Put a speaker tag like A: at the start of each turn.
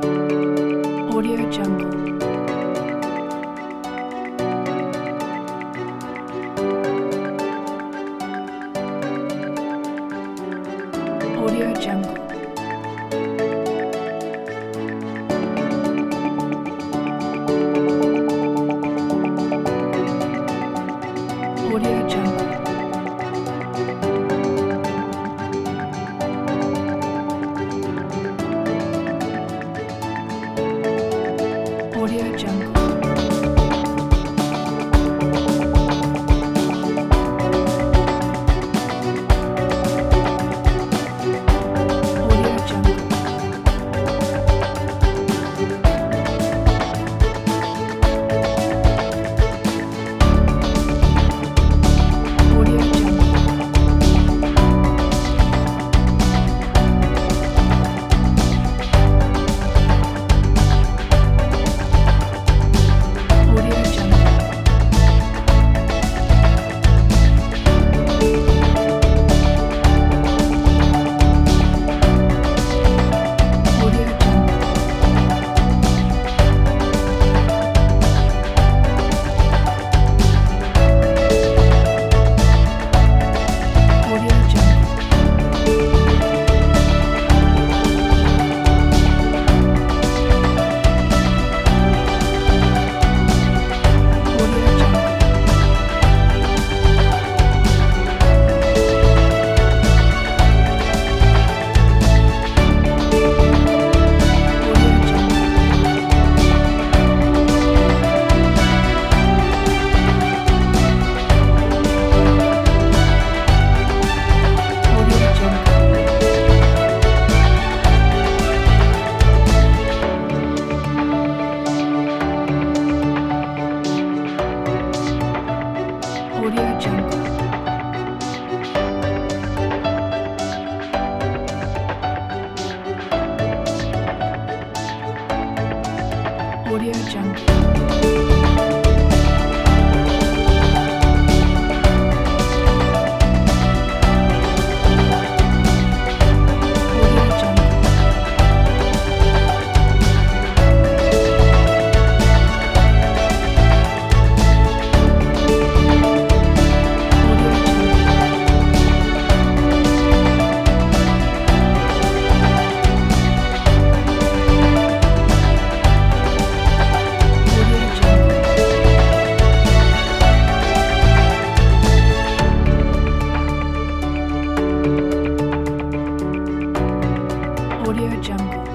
A: Audio Jungle. Audio Jungle. Audio Jungle. Audio Jungle. Audio Jungle. Audio Jungle. Audio Jungle. Audio Jungle. Audio Jungle. Audio Jungle. Audio Jungle. Audio Jungle. Audio Jungle. Audio Jungle. Audio Jungle. Audio Jungle. Audio Jungle. Audio Jungle.